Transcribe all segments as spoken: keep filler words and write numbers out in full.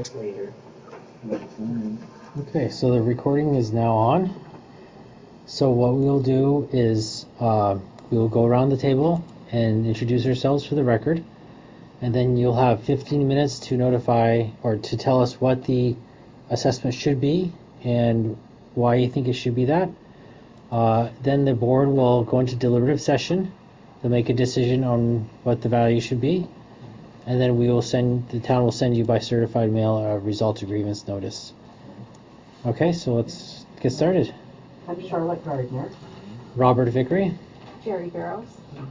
it later. Okay, so the recording is now on. So what we'll do is uh, we'll go around the table and introduce ourselves for the record, and then you'll have fifteen minutes to notify or to tell us what the assessment should be and why you think it should be that. Uh, then the board will go into deliberative session. They'll make a decision on what the value should be, and then we will send the town will send you by certified mail a result of grievance notice. Okay, so let's get started. I'm Charlotte Gardner. Robert Vickery. Jerry Barrows.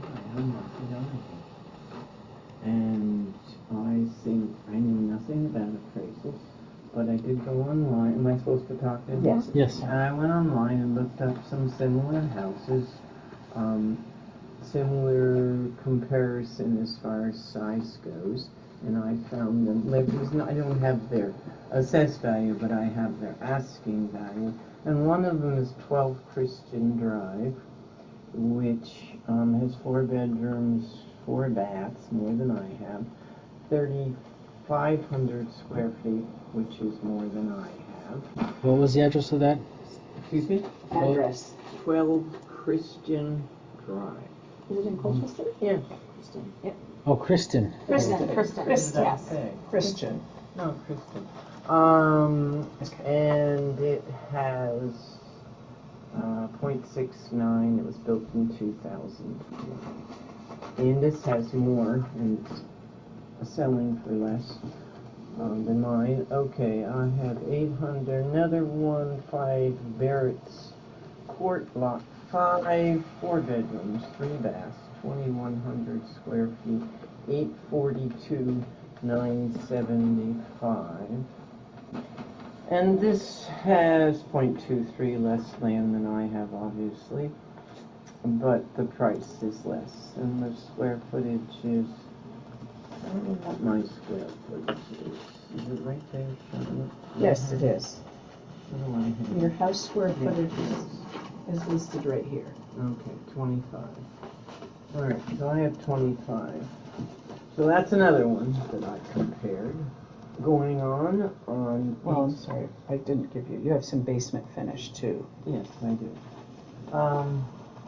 And I think I knew nothing about appraisals, but I did go online. Am I supposed to talk to him? Yes. Yes. And I went online and looked up some similar houses, um, similar comparison as far as size goes, and I found them. Like, there's no, I don't have their assessed value, but I have their asking value. And one of them is twelve Christian Drive, which um, has four bedrooms, four baths, more than I have, thirty-five hundred square feet, which is more than I have. What was the address of that? Excuse me? Address. twelve Christian Drive. Is it in Colchester? Yeah. Kristen. Yep. Oh, Kristen. Kristen. Kristen. Kristen. Yes. Okay. Christian. No, Kristen. Um, Okay. and it has uh, point six nine. It was built in two thousand. And this has more, and it's selling for less um, than mine. Okay, I have eight hundred. Another one, five Barrett's Court Lot. Five, four bedrooms, three baths, twenty-one hundred square feet, eight forty-two, nine seventy-five. And this has point two three less land than I have, obviously, but the price is less, and the square footage is, I don't know what my square footage is. Is it right there, Charlotte? Yes, it is. What do I have? Your house square footage is, is listed right here. Okay, twenty-five. All right, so I have twenty-five. So that's another one that I compared. Going on on. Well, I'm sorry, I didn't give you. You have some basement finish too. Yes, I do. Um.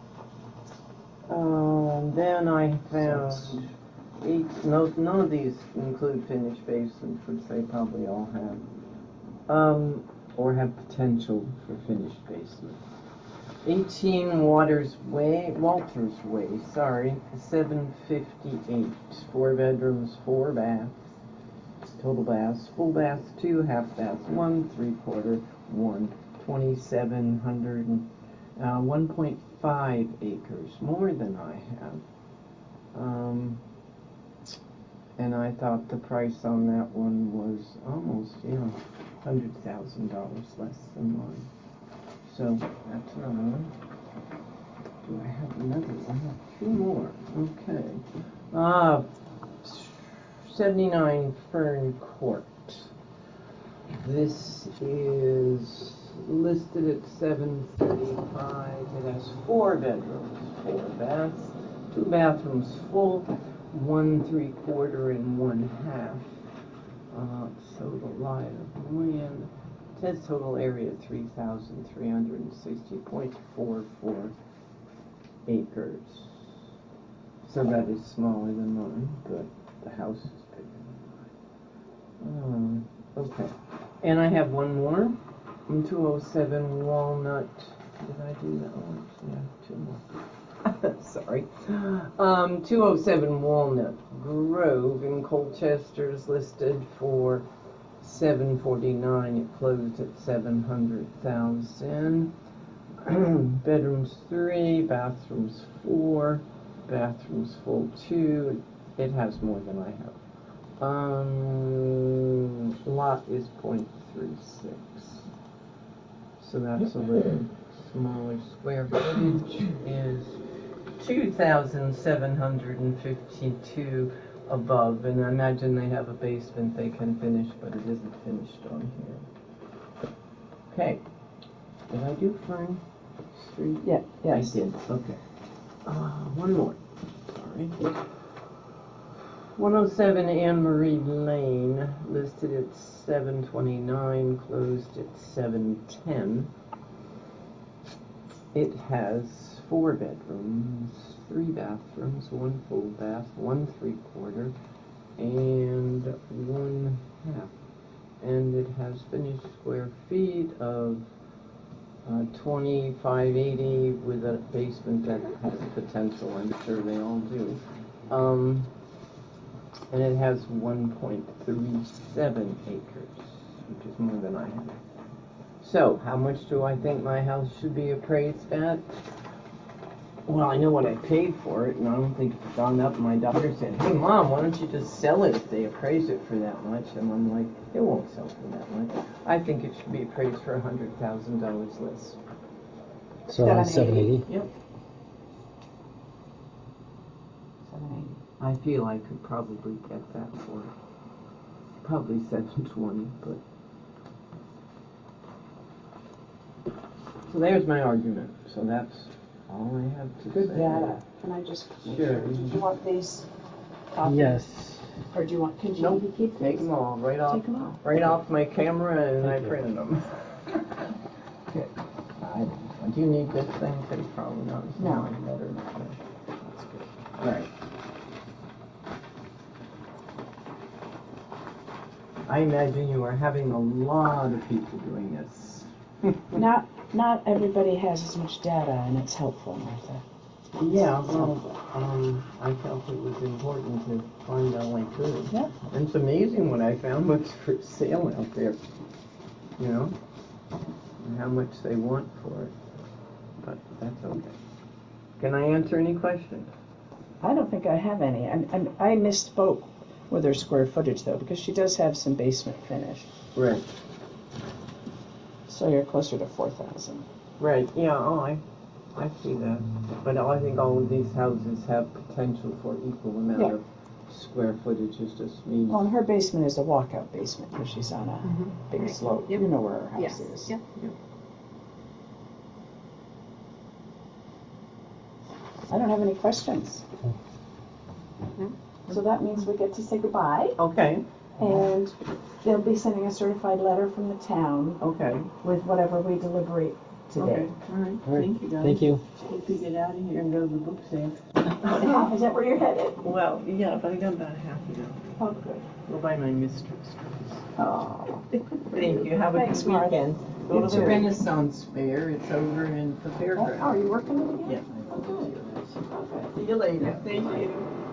Um. Then I found eight. No, none of these include finished basements, which they probably all have. Um, or have potential for finished basements. eighteen Waters Way, Walters Way, sorry, seven fifty-eight. Four bedrooms, four baths, total baths, full baths, two, half baths, one, three quarter, one, twenty-seven hundred, uh, one point five acres, more than I have. Um, and I thought the price on that one was almost, you know, one hundred thousand dollars less than mine. So that's another one. Do I have another one? I have two more. Okay. Uh, seventy-nine Fern Court. This is listed at seven thirty-five. It has four bedrooms, four baths, two bathrooms full, one three quarter and one half. Uh, total lot of land. It says total area three thousand three hundred sixty point four four acres. So that is smaller than mine, but the house is bigger than mine. Um, okay. And I have one more. two oh seven Walnut. Did I do that one? Yeah, two more. Sorry. Um, two oh seven Walnut Grove in Colchester is listed for seven forty-nine. It closed at seven hundred thousand. Bedrooms three, bathrooms four, bathrooms full two. It has more than I have. Um, lot is point three six. So that's a little smaller. Square footage is two thousand seven hundred fifty-two above, and I imagine they have a basement they can finish, but it isn't finished on here. Okay. Did I do Fern Street? Yeah, yes. I did. Okay. Uh, one more. Sorry. one oh seven Anne Marie Lane, listed at seven twenty-nine, closed at seven ten. It has four bedrooms, three bathrooms, one full bath, one three-quarter, and one half. And it has finished square feet of uh, twenty-five eighty with a basement that has potential. I'm sure they all do. Um, and it has one point three seven acres, which is more than I have. So, how much do I think my house should be appraised at? Well, I know what I paid for it, and I don't think it's gone up. My daughter said, "Hey, Mom, why don't you just sell it if they appraise it for that much?" And I'm like, it won't sell for that much. I think it should be appraised for one hundred thousand dollars less. So that's seven eighty. Yep. seven eighty. I feel I could probably get that for it. Probably seven twenty, but... So there's my argument. So that's all I have to Good say. data. Can I just make Sure. sure? Did you want these copies? Yes. Or do you want, can you Nope. maybe keep Take these? them all right off. Take them off. Right off my camera, and Thank I you. printed them. Good. I don't know. Do you need this thing? Because probably not. It's No. mine better. That's good. All right. I imagine you are having a lot of people doing this. Not, not everybody has as much data, and it's helpful, Martha. Yeah, well, um, I felt it was important to find all I could. Yep. And it's amazing what I found what's for sale out there, you know, and how much they want for it. But that's okay. Can I answer any questions? I don't think I have any. I'm, I'm, I misspoke with her square footage, though, because she does have some basement finish. Right. So you're closer to four thousand. Right, yeah, oh, I, I see that. But I think all of these houses have potential for equal amount Yeah. of square footage. It just means... Well, her basement is a walkout basement because she's on a Mhm. big Right. slope. Yep. You know where her house Yes. is. Yep. I don't have any questions. No. So that means we get to say goodbye. Okay, And they'll be sending a certified letter from the town okay. with whatever we deliberate today. Okay, all right. All right. Thank you, guys. Thank you. Hope you get out of here and go to the book sale. Is that where you're headed? Well, yeah, but I got about half an hour. Oh, good. Go buy my mistress dress. Oh. Thank you. Have a Thanks, good Martha. weekend. Go You to the too. Renaissance Fair. It's over in the Oh, fairgrounds. are you working it again? Yeah. Oh, good. See you later. Thank you.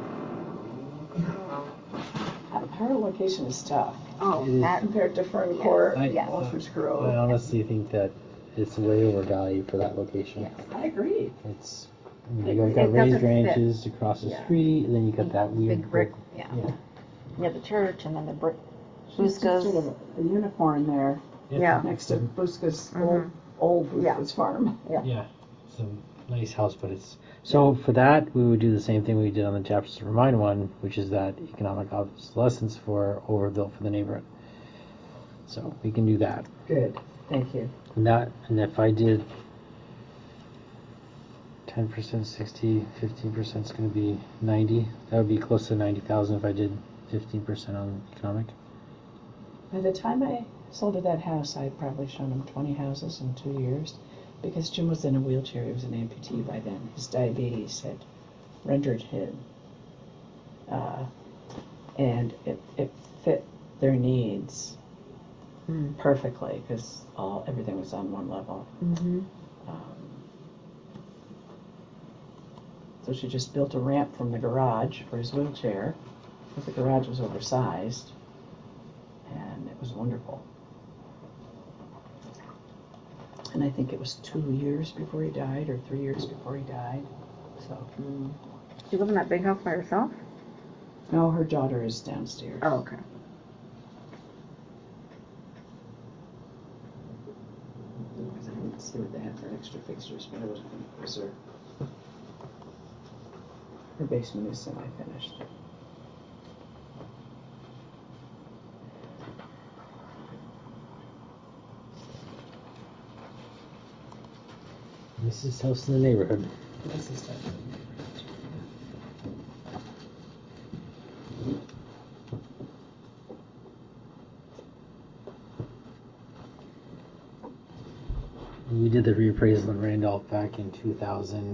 Her location is tough Oh, It is- that, compared to Fern Yes. Court, I- Yes. Walters I Grove. honestly think that it's way overvalued for that location. yes. I agree. It's It- you it got raised doesn't fit. ranches across the Yeah. street, and then you got that weird Big brick, brick. yeah. Yeah. Yeah, the church and then the brick. She's just Busca's. sort of a unicorn there Yeah. next to Busca's Mhm. old, old Yeah. Busca's farm. Yeah. Yeah, it's a nice house, but it's so for that we would do the same thing we did on the chapters to remind one, which is that economic obsolescence for overbuilt for the neighborhood. So we can do that. Good, thank you. And that, and if I did ten percent, sixty, fifteen percent is going to be ninety. That would be close to ninety thousand if I did fifteen percent on economic. By the time I sold her that house, I had probably shown him twenty houses in two years because Jim was in a wheelchair. He was an amputee by then. His diabetes had rendered him, uh, and it, it fit their needs Mm. perfectly because all everything was on one level. Mm-hmm. Um, so she just built a ramp from the garage for his wheelchair because the garage was oversized, and it was wonderful. And I think it was two years before he died, or three years before he died. So, Mm. You live in that big house by yourself? no, her daughter is downstairs. Oh, okay. Because I didn't see what they had for extra fixtures, but I wasn't going to quiz her. Her basement is semi-finished. This is house in the neighborhood. This is that. We did the reappraisal in Randolph back in two thousand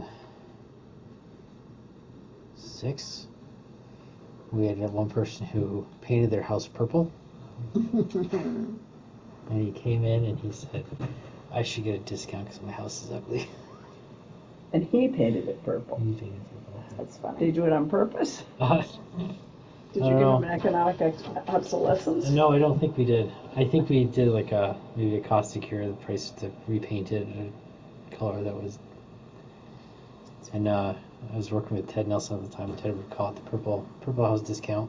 six. We had one person who painted their house purple. And he came in and he said, I should get a discount because my house is ugly. And he painted it purple. He painted it purple. That's funny. Did you do it on purpose? Uh, Did I you don't give know. him economic ex- obsolescence? No, I don't think we did. I think we did like a maybe a cost to cure the price to repaint it a color that was. And uh, I was working with Ted Nelson at the time. Ted would call it the purple purple house discount.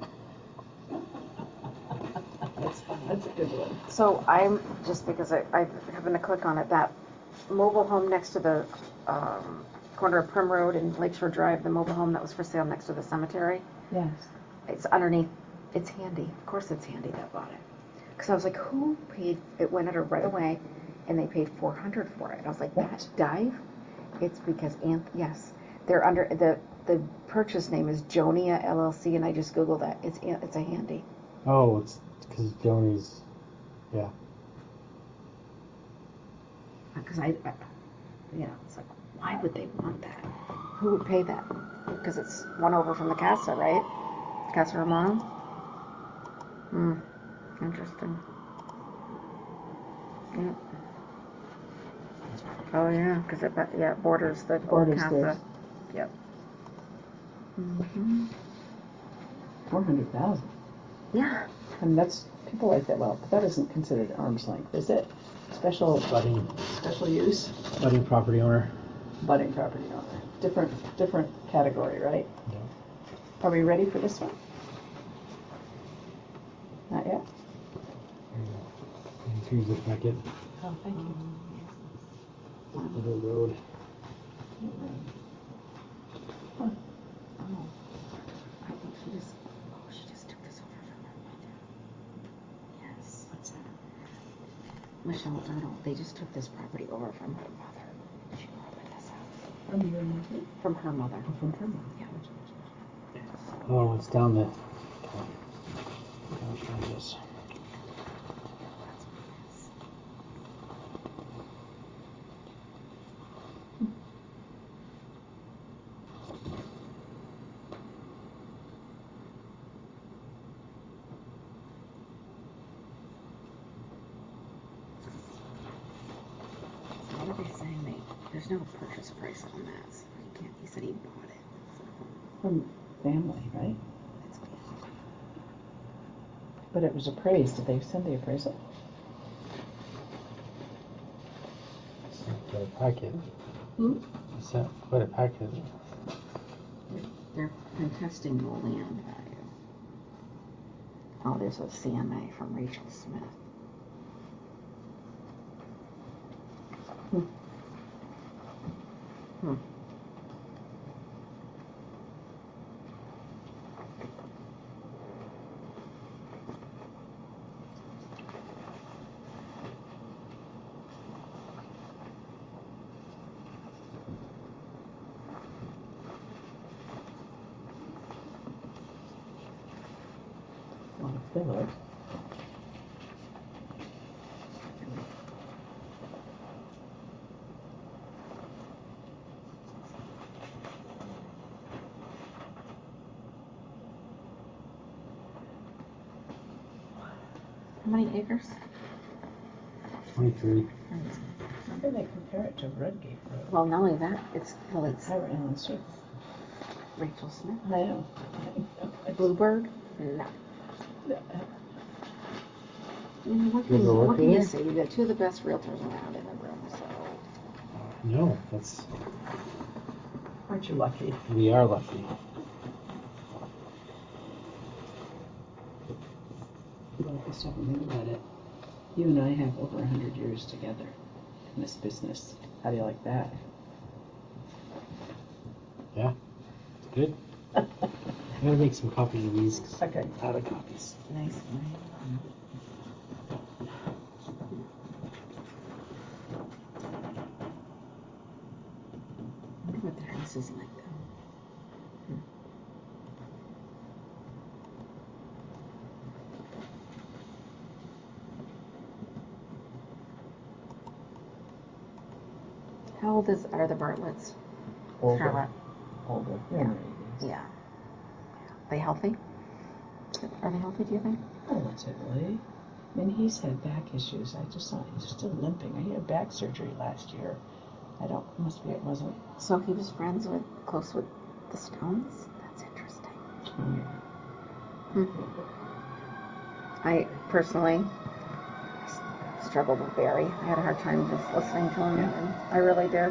That's fun. That's a good one. So I'm, just because I, I happened to click on it, that mobile home next to the um, corner of Prim Road and Lakeshore Drive, the mobile home that was for sale next to the cemetery, Yes. it's underneath, it's handy. Of course it's handy that bought it. Because I was like, who paid, it went under right away, and they paid four hundred dollars for it. I was like, What? that dive? It's because, Anth- yes, they're under, the the purchase name is Jonia L L C, and I just Googled that. It's An- it's a handy. Oh, it's because Joni's. Yeah. Because I, I, you know, it's like, why would they want that? Who would pay that? Because it's one over from the Casa, right? Casa Romano? Hmm. Interesting. Yeah. Oh, yeah, because it, ba- yeah, it borders the old Borders Casa. theirs. Yep. Mm-hmm. Four hundred thousand. Yeah. I mean, that's people like that. Well, but that isn't considered arm's length, is it? Special Budding, special use. budding property owner. Budding property owner. Different different category, right? Yeah. Are we ready for this one? Not yet. Here's the packet. Oh, thank you. Little road. Huh. Oh. I think she just, oh, she just took this over from her mother. Yes. What's that? Michelle Arnold, they just took this property over from her mother. She grew up in this house. From your mother? From her mother. Oh, from her mother. Yeah. Oh, it's down the. Gosh, what is this? So what are they saying? They, there's no purchase price on that. So he can't, he said he bought it. So From family, right? it's weird. But it was appraised. Did they send the appraisal? Sent quite a packet. Hmm? Sent quite a packet. They're, they're contesting the land value. Oh, there's a C M A from Rachel Smith. Hmm. Hmm. A lot of filler. How many acres? twenty-three. How can they compare it to Rudgate Road? Well, not only that, it's, well, it's Ira Allen Street. Rachel Smith. I know. I know. Bluebird? No. I mean, what You can, ever work what can with you her? say? You've got two of the best realtors around in the room, so. No, that's. Aren't you lucky? We are lucky. Well, if you stop and think about it, you and I have over a hundred years together in this business. How do you like that? Yeah, it's good. I'm gonna make some copies of these. 'Cause Okay. I'm out of copies. Nice. I wonder what the house is like, though. Hmm. How old is are the Bartletts? Older. Charlotte. Older. They're Yeah. in their eighties. Yeah. They healthy? Are they healthy, do you think? Relatively. I mean, he's had back issues. I just saw he's still limping. He had back surgery last year. I don't, must be it wasn't. So he was friends with, close with the Stones? That's interesting. Um, Hmm. I personally struggled with Barry. I had a hard time just listening to him, Yeah. and I really did.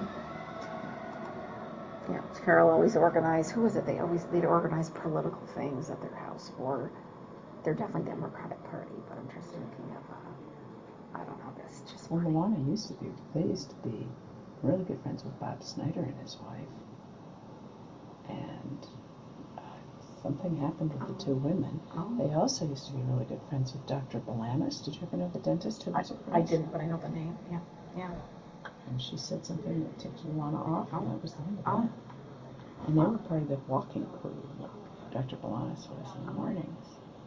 Yeah, Carol always organized. Who was it? They always they'd organize political things at their house for. They're definitely Democratic Party, but I'm just thinking of. Uh, I don't know. This just. well, Luana used to be, they used to be really good friends with Bob Snyder and his wife. And uh, something happened with the two women. Oh. They also used to be really good friends with Doctor Balanis. Did you ever know the dentist who was I, I didn't, but I know the name. Yeah, yeah. And she said something that ticked Luana off, and Oh. that was the end of Oh. that. And they Wow. were part of the walking crew, like Doctor Balanis was in the mornings.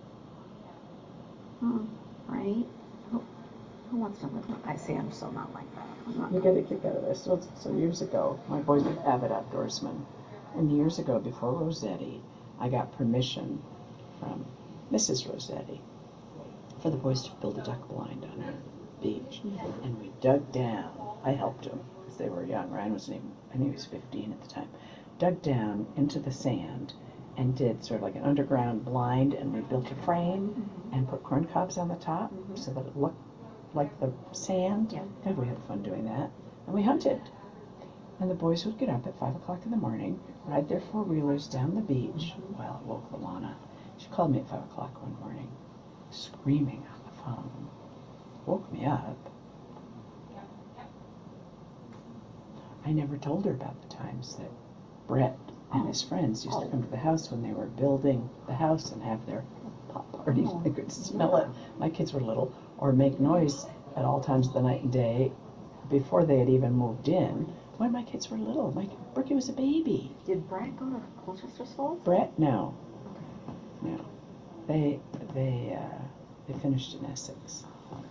Hmm. Right. Who, who wants to live with? I see. I'm so not like that. I'm not. You get a kick out of this. So, so years ago, my boys were avid outdoorsmen. And years ago, before Rossetti, I got permission from Missus Rossetti for the boys to build a duck blind on our beach. And we dug down. I helped them because they were young. Ryan wasn't even, I think he was fifteen at the time. Dug down into the sand and did sort of like an underground blind, and we built a frame Mm-hmm. and put corn cobs on the top Mhm. so that it looked like the sand. Yeah. God, we had fun doing that. And we hunted. And the boys would get up at five o'clock in the morning, ride their four-wheelers down the beach. Mhm. Well, it woke Luana. She called me at five o'clock one morning, screaming on the phone. Woke me up. I never told her about the times that Brett and his friends used to come to the house when they were building the house and have their pop parties. Oh, I could smell yeah. it. My kids were little, or make noise at all times of the night and day before they had even moved in. When my kids were little, my Brookie was a baby. Did Brad go to Colchester School? Brett, no, Okay. no. They they uh, they finished in Essex.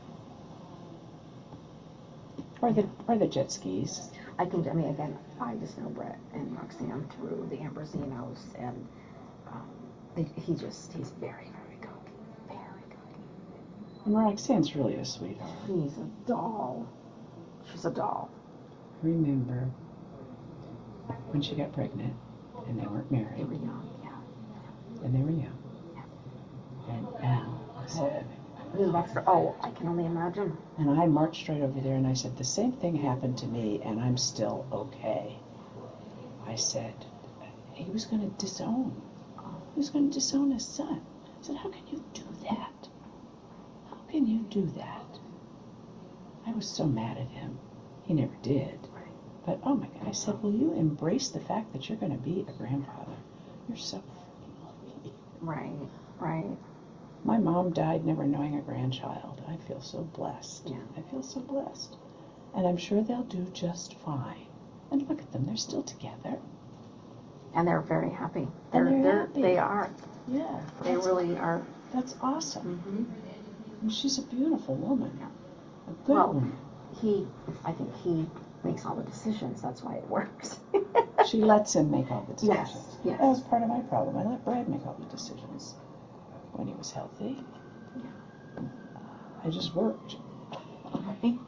Or the or the jet skis. I can, I mean, again, I just know Brett and Roxanne through the Ambrosinos, and um, they, he just, he's very, very cocky. Very cocky. And Roxanne's really a sweetheart. She's a doll. She's a doll. Remember when she got pregnant and they weren't They married were young, yeah. and they were young. Yeah. And Al said, New Wexford. Oh, I can only imagine. and I marched right over there and I said, the same thing happened to me and I'm still okay. I said, he was going to disown. He was going to disown his son. I said, how can you do that? How can you do that? I was so mad at him. He never did. But, oh my God, I said, will you embrace the fact that you're going to be a grandfather? You're so lucky. Right, right. My mom died never knowing a grandchild. I feel so blessed. Yeah. I feel so blessed. And I'm sure they'll do just fine. And look at them, they're still together. And they're very happy. And They're, they're they're happy. They are. Yeah. They really are. That's awesome. Mm-hmm. And she's a beautiful woman. Yeah. A good Well, woman. he, I think he makes all the decisions. That's why it works. She lets him make all the decisions. Yes, yes. That was part of my problem. I let Brad make all the decisions when he was healthy. Yeah. I just worked. Right.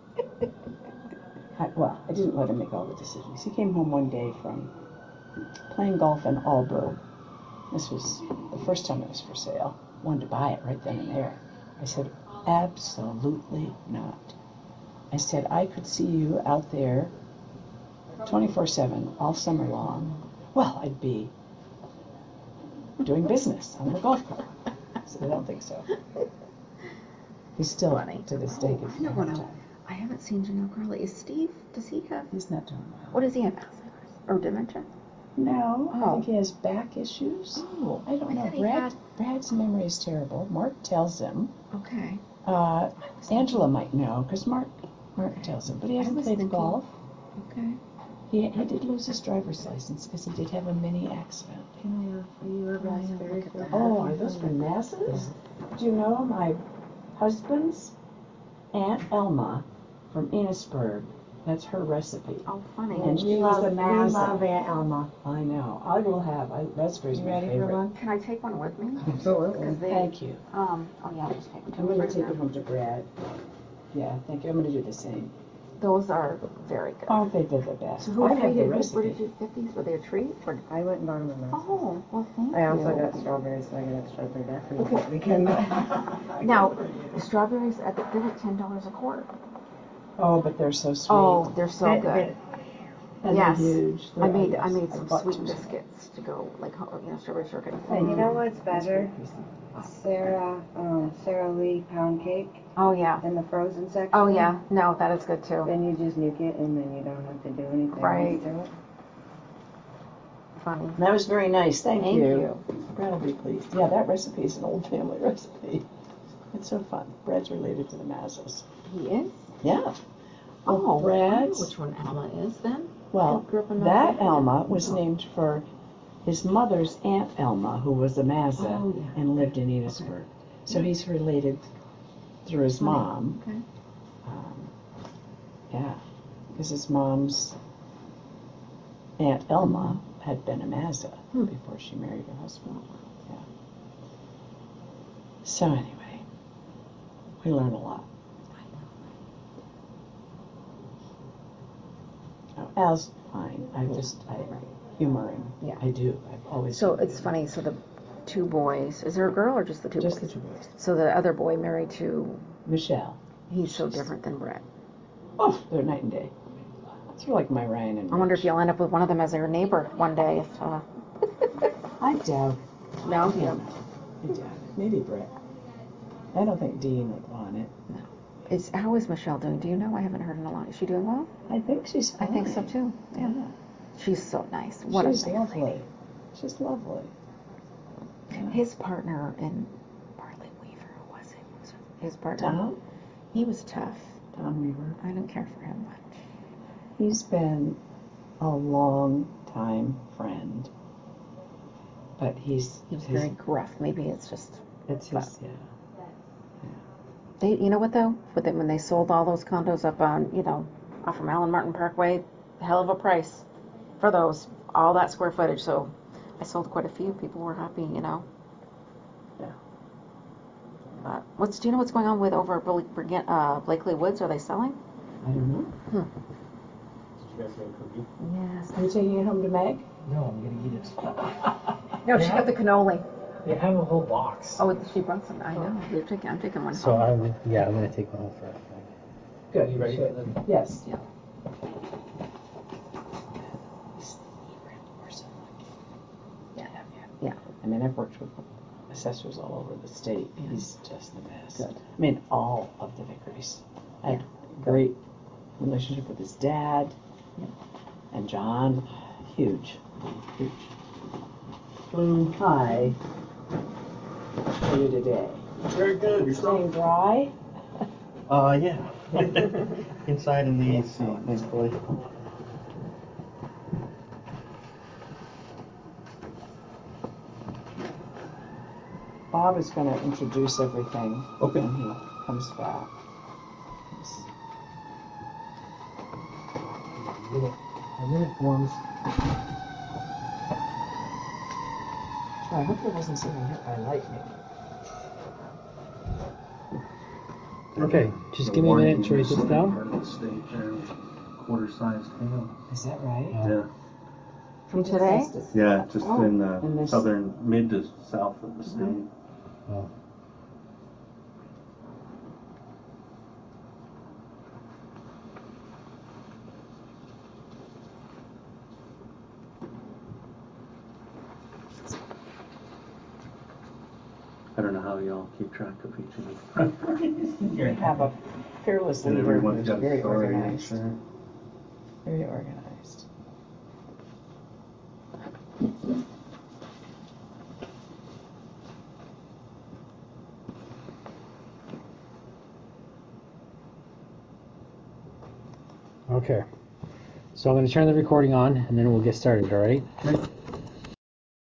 I, well, I didn't let him make all the decisions. He came home one day from playing golf in Alberg. This was the first time it was for sale. Wanted to buy it right then and there. I said, absolutely not. I said, I could see you out there twenty-four seven all summer long. Well, I'd be doing business on the golf cart. I said, I don't think so. He's still, Funny. to this day, Oh, gives I me know a what hard I, time. I haven't seen Janelle Crowley. Is Steve, does he have, He's not doing well. what does he have, Alzheimer's? Or dementia? No, I Oh. think he has back issues. Oh, I don't I know. thought he Brad, had- Brad's memory is terrible. Mark tells him. Okay. Uh, was Angela thinking- might know because Mark Mark Okay. tells him, but he I hasn't was played thinking- golf. Okay. He he did lose his driver's license because he did have a mini accident. Can I ask you Oh, about yeah, very look at that. Oh, are those Vanessas? Do you know my husband's Aunt Elma from Enosburg That's her recipe. Oh, funny. And we she was love, a we Mazza. love Aunt Elma. I know. I will have. I, raspberries You my ready favorite. for lunch? Can I take one with me? Absolutely. 'Cause they, Thank you. um, oh yeah, I'll just take one. I'm going right to take now. it home to Brad. Yeah, thank you. I'm going to do the same. Those are very good. Oh, they did the best. So who I have the treated, who recipe. did you get these? Were they a treat? Or, I went and bought them in Mass. oh, well, thank I you. also got strawberries, so I got extra for that for you Okay. this weekend. Now, the strawberries, at the, they're like ten dollars a quart. Oh, but they're so sweet. Oh, they're so Bit- good. bit- And Yes. they're huge. I They're- made yes, I made some bought sweet two. biscuits to go, like, ho- you know, strawberry shortcake. Hey, you know what's That's better? great, Kristen. Sarah, um, Sarah Lee pound cake Oh, yeah. in the frozen section. Oh, yeah. No, that is good, too. Then you just nuke it, and then you don't have to do anything Right. else to it. Funny. That was very nice. Thank, Thank you. Brad will be pleased. Yeah, that recipe is an old family recipe. It's so fun. Brad's related to the Mazzas. He is? Yeah. Oh, I know Brad's. which one Alma is then. Well, Grew up in that Mount Elma was Oh. named for his mother's Aunt Elma, who was a Mazza Oh, yeah. and lived in Edithsburg. So he's related through his Funny. mom. Okay. Um, yeah, because his mom's Aunt Elma had been a Mazza Hmm. before she married her husband. Yeah. So anyway, we learn a lot. Oh, Al's fine. I just I humor him. Yeah. I do. I've always. So humored it's him. funny. So the two boys. Is there a girl or just the two Just boys? the two boys. So the other boy married to. Michelle. He's so She's- different than Brett. Oh, they're night and day. It's like my Ryan and I wonder if Rich. you'll end up with one of them as your neighbor one day. If, uh, I doubt. no, I don't know. I doubt it. Maybe Brett. I don't think Dean would want it. no. Is how is Michelle doing? Do you know? I haven't heard in a long. Is she doing well? I think she's I fine. think so too. Yeah. Yeah. She's so nice. What She's a nice lovely. lady. She's lovely. His partner in Bartley Weaver, who was it? Was his partner? Tom? He was tough. Tom Weaver. I don't care for him much. He's been a long time friend. But he's He was he's- very gruff. Maybe it's just it's his yeah. they. You know what though? But then when they sold all those condos up on, you know, off from Allen Martin Parkway, hell of a price for those, all that square footage. So I sold quite a few. People were happy, you know. Yeah. But what's do you know what's going on with over at Bl- Brig- uh, Blakely Woods? Are they selling? I don't know. Did you guys get a cookie? Yes. Are you taking it home to Meg? No, I'm gonna eat it. No, she got the cannoli. They have a whole box. Oh, she brought some. I know. You're taking. I'm taking one So home. I'm yeah, I'm gonna take one home for. Good. Are you ready for the? Yes. Yeah. Yeah. Yeah. I mean, I've worked with assessors all over the state. Yeah. He's just the best. Good. I mean, all of the vicars. I had Yeah. a great relationship with his dad Yeah. and John. Huge. Huge. Flew high for you today. Very good. Yourself? Staying dry? Uh, yeah. Inside in the A C, thankfully. Bob is going to introduce everything Okay. when he comes back. He's- Minute, our minute forms. I hope there wasn't someone hit by lightning. Okay, just give me a minute to write this down. Quarter-sized hail. Is that right? Yeah. Yeah. From today? Yeah, just Oh, in the in this- southern, mid to south of the state. Oh. I don't know how y'all keep track of each other. We have a fearless And leader everyone's who's got a very story, I'm organized. sure. Very organized. Okay. So I'm gonna turn the recording on, and then we'll get started. All right. Okay.